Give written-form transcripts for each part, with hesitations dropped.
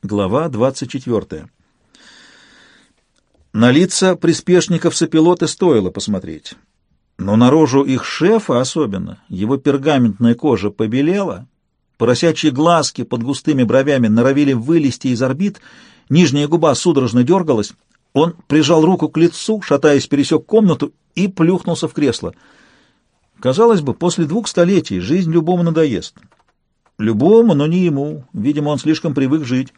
Глава 24. На лица приспешников сопилоты стоило посмотреть. Но на рожу их шефа особенно, его пергаментная кожа побелела, поросячьи глазки под густыми бровями норовили вылезти из орбит, нижняя губа судорожно дергалась. Он прижал руку к лицу, шатаясь, пересек комнату и плюхнулся в кресло. Казалось бы, после 2 столетий жизнь любому надоест. Любому, но не ему. Видимо, он слишком привык жить.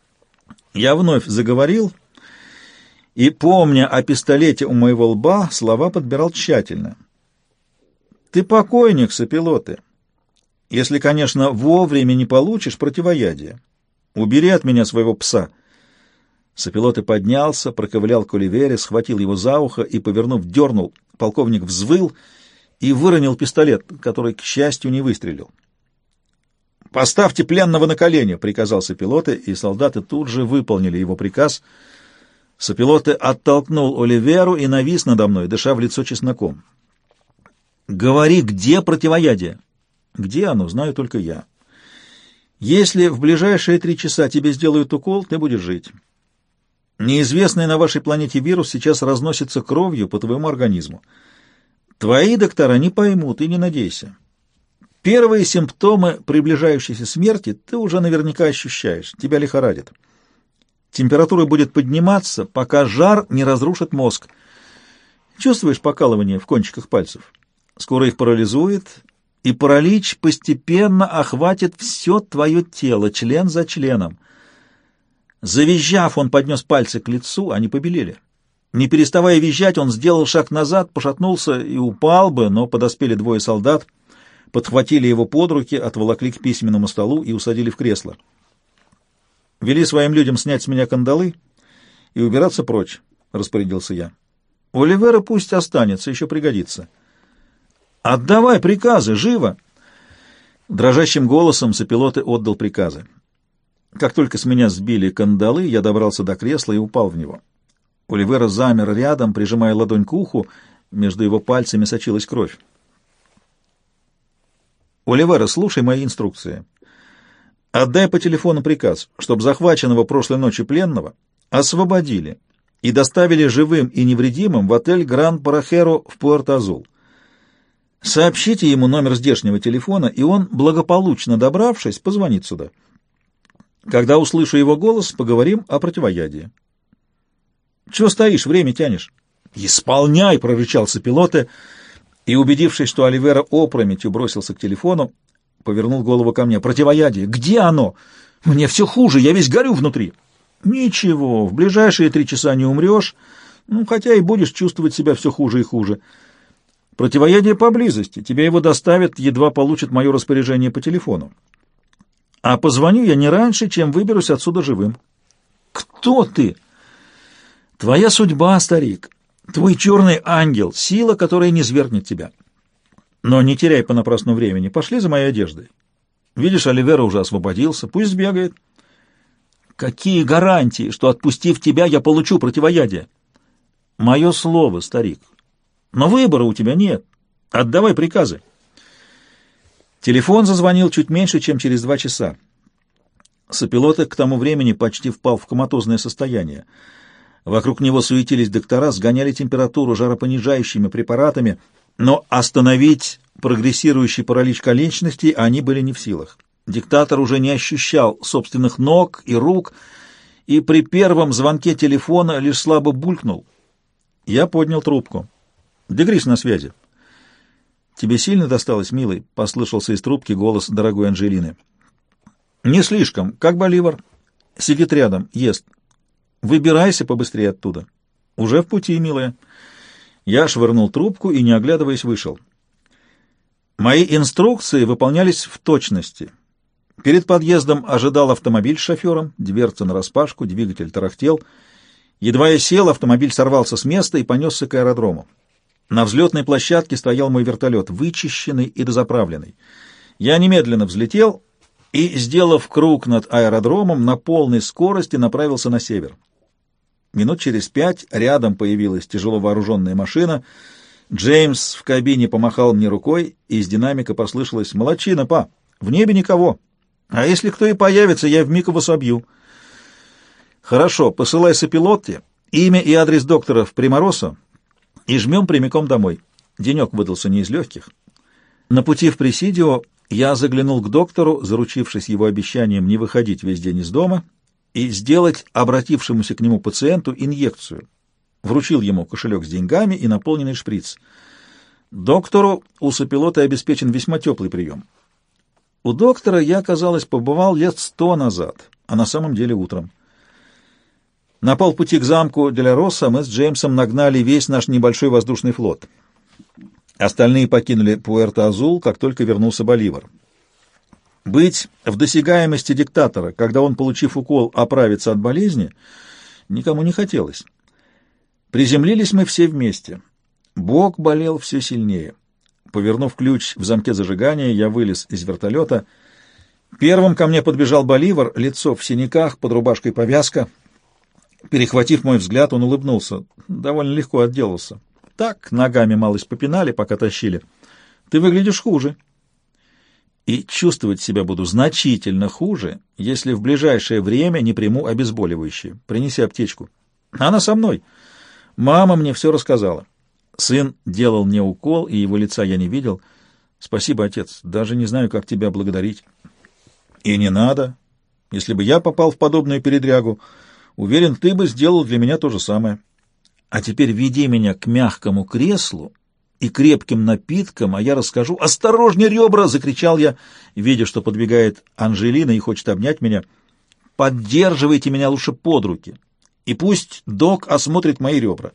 Я вновь заговорил, и, помня о пистолете у моего лба, слова подбирал тщательно. «Ты покойник, сопилоты. Если, конечно, вовремя не получишь противоядие. Убери от меня своего пса». Сопилоты поднялся, проковылял к Оливере, схватил его за ухо и, повернув, дернул. Полковник взвыл и выронил пистолет, который, к счастью, не выстрелил. «Поставьте пленного на колени», — приказал Сопилоте, и солдаты тут же выполнили его приказ. Сопилоте оттолкнул Оливеру и навис надо мной, дыша в лицо чесноком. «Говори, где противоядие?» «Где оно, знаю только я. Если в ближайшие 3 часа тебе сделают укол, ты будешь жить. Неизвестный на вашей планете вирус сейчас разносится кровью по твоему организму. Твои доктора не поймут, и не надейся. Первые симптомы приближающейся смерти ты уже наверняка ощущаешь, тебя лихорадит. Температура будет подниматься, пока жар не разрушит мозг. Чувствуешь покалывание в кончиках пальцев? Скоро их парализует, и паралич постепенно охватит все твое тело, член за членом. Завизжав, он поднес пальцы к лицу, они побелели. Не переставая визжать, он сделал шаг назад, пошатнулся и упал бы, но подоспели 2 солдат, подхватили его под руки, отволокли к письменному столу и усадили в кресло. «Вели своим людям снять с меня кандалы и убираться прочь», — распорядился я. «Оливера пусть останется, еще пригодится». «Отдавай приказы, живо!» Дрожащим голосом Сопилоте отдал приказы. Как только с меня сбили кандалы, я добрался до кресла и упал в него. Оливера замер рядом, прижимая ладонь к уху, между его пальцами сочилась кровь. «Оливера, слушай мои инструкции. Отдай по телефону приказ, чтобы захваченного прошлой ночью пленного освободили и доставили живым и невредимым в отель Гран-Парахеро в Пуэрто-Азул. Сообщите ему номер здешнего телефона, и он, благополучно добравшись, позвонит сюда. Когда услышу его голос, поговорим о противоядии». «Чего стоишь, время тянешь?» «Исполняй!» — прорычал Сопилоте, и, убедившись, что Оливера опрометью бросился к телефону, повернул голову ко мне. «Противоядие! Где оно? Мне все хуже, я весь горю внутри». «Ничего, в ближайшие 3 часа не умрешь, хотя и будешь чувствовать себя все хуже и хуже. Противоядие поблизости, тебе его доставят, едва получат мое распоряжение по телефону. А позвоню я не раньше, чем выберусь отсюда живым». «Кто ты?» «Твоя судьба, старик. Твой черный ангел, сила, которая не свергнет тебя. Но не теряй понапрасну времени. Пошли за моей одеждой. Видишь, Оливера уже освободился. Пусть сбегает». «Какие гарантии, что, отпустив тебя, я получу противоядие?» «Мое слово, старик. Но выбора у тебя нет. Отдавай приказы». Телефон зазвонил чуть меньше, чем через 2 часа. Сопилоте к тому времени почти впал в коматозное состояние. Вокруг него суетились доктора, сгоняли температуру жаропонижающими препаратами, но остановить прогрессирующий паралич конечностей они были не в силах. Диктатор уже не ощущал собственных ног и рук, и при первом звонке телефона лишь слабо булькнул. Я поднял трубку. «Дегрис на связи». «Тебе сильно досталось, милый?» — послышался из трубки голос дорогой Анжелины. «Не слишком. Как Боливар?» «Сидит рядом, ест». «Выбирайся побыстрее оттуда». «Уже в пути, милая». Я швырнул трубку и, не оглядываясь, вышел. Мои инструкции выполнялись в точности. Перед подъездом ожидал автомобиль с шофером, дверца нараспашку, двигатель тарахтел. Едва я сел, автомобиль сорвался с места и понесся к аэродрому. На взлетной площадке стоял мой вертолет, вычищенный и дозаправленный. Я немедленно взлетел и, сделав круг над аэродромом, на полной скорости направился на север. Минут через 5 рядом появилась тяжело вооруженная машина. Джеймс в кабине помахал мне рукой, и из динамика послышалось: «Молодчина, па! В небе никого! А если кто и появится, я вмиг его собью!» Хорошо, посылай сопилотте, имя и адрес доктора в Приморосо и жмем прямиком домой. Денек выдался не из легких. На пути в Пресидио я заглянул к доктору, заручившись его обещанием не выходить весь день из дома и сделать обратившемуся к нему пациенту инъекцию. Вручил ему кошелек с деньгами и наполненный шприц. Доктору у сопилота обеспечен весьма теплый прием. У доктора я, казалось, побывал лет 100 назад, а на самом деле утром. На полпути к замку Деля-Росса мы с Джеймсом нагнали весь наш небольшой воздушный флот. Остальные покинули Пуэрто-Азул, как только вернулся Боливар. Быть в досягаемости диктатора, когда он, получив укол, оправится от болезни, никому не хотелось. Приземлились мы все вместе. Бок болел все сильнее. Повернув ключ в замке зажигания, я вылез из вертолета. Первым ко мне подбежал Боливар, лицо в синяках, под рубашкой повязка. Перехватив мой взгляд, он улыбнулся. Довольно легко отделался. Так, ногами малость попинали, пока тащили. Ты выглядишь хуже. И чувствовать себя буду значительно хуже, если в ближайшее время не приму обезболивающее. Принеси аптечку. Она со мной. Мама мне все рассказала. Сын делал мне укол, и его лица я не видел. Спасибо, отец. Даже не знаю, как тебя благодарить. И не надо. Если бы я попал в подобную передрягу, уверен, ты бы сделал для меня то же самое. А теперь веди меня к мягкому креслу и крепким напиткам, а я расскажу. «Осторожнее, ребра!» — закричал я, видя, что подбегает Анжелина и хочет обнять меня. «Поддерживайте меня лучше под руки, и пусть док осмотрит мои ребра».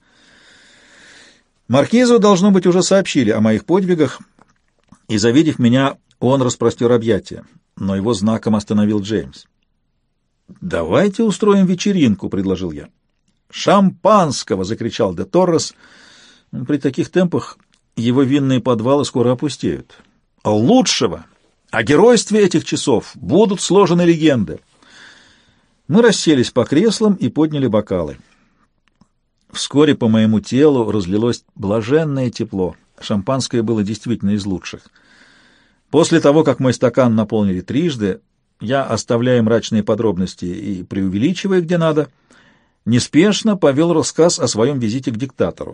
Маркизу, должно быть, уже сообщили о моих подвигах, и, завидев меня, он распростер объятия, но его знаком остановил Джеймс. «Давайте устроим вечеринку», — предложил я. «Шампанского!» — закричал де Торрес. При таких темпах его винные подвалы скоро опустеют. «Лучшего! О геройстве этих часов будут сложены легенды!» Мы расселись по креслам и подняли бокалы. Вскоре по моему телу разлилось блаженное тепло. Шампанское было действительно из лучших. После того, как мой стакан наполнили трижды, я, оставляя мрачные подробности и преувеличивая где надо, неспешно повел рассказ о своем визите к диктатору.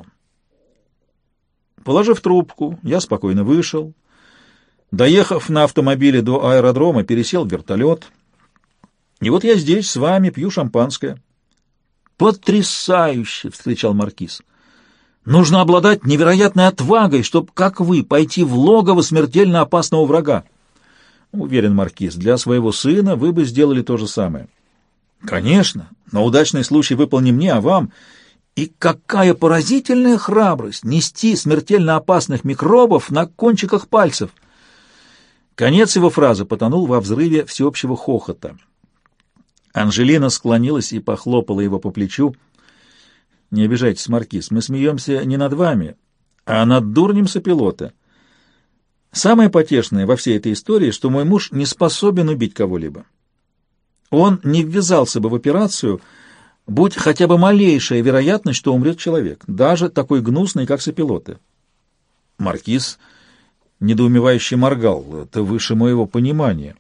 Положив трубку, я спокойно вышел. Доехав на автомобиле до аэродрома, пересел в вертолет. И вот я здесь с вами пью шампанское. «Потрясающе!» — вскричал маркиз. «Нужно обладать невероятной отвагой, чтобы, как вы, пойти в логово смертельно опасного врага». «Уверен, маркиз, для своего сына вы бы сделали то же самое». «Конечно, но удачный случай выпал не мне, а вам. И какая поразительная храбрость нести смертельно опасных микробов на кончиках пальцев!» Конец его фразы потонул во взрыве всеобщего хохота. Анжелина склонилась и похлопала его по плечу. «Не обижайтесь, маркиз, мы смеемся не над вами, а над дурнем сопилота. Самое потешное во всей этой истории, что мой муж не способен убить кого-либо. Он не ввязался бы в операцию, будь хотя бы малейшая вероятность, что умрет человек, даже такой гнусный, как сопилоты». Маркиз недоумевающе моргал. «Это выше моего понимания».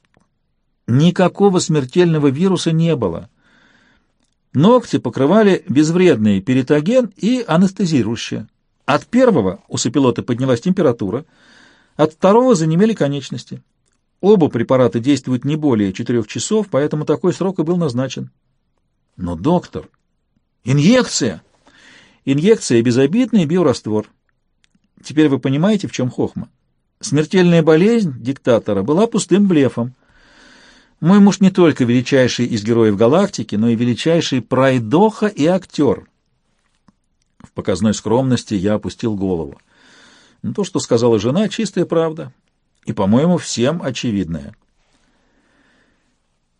Никакого смертельного вируса не было. Ногти покрывали безвредный перитоген и анестезирующее. От первого у сопилота поднялась температура, от второго занемели конечности. Оба препарата действуют не более 4 часов, поэтому такой срок и был назначен. Но, доктор, инъекция! Инъекция — безобидный биораствор. Теперь вы понимаете, в чем хохма? Смертельная болезнь диктатора была пустым блефом. Мой муж не только величайший из героев галактики, но и величайший пройдоха и актер. В показной скромности я опустил голову. То, что сказала жена, чистая правда, и, по-моему, всем очевидная.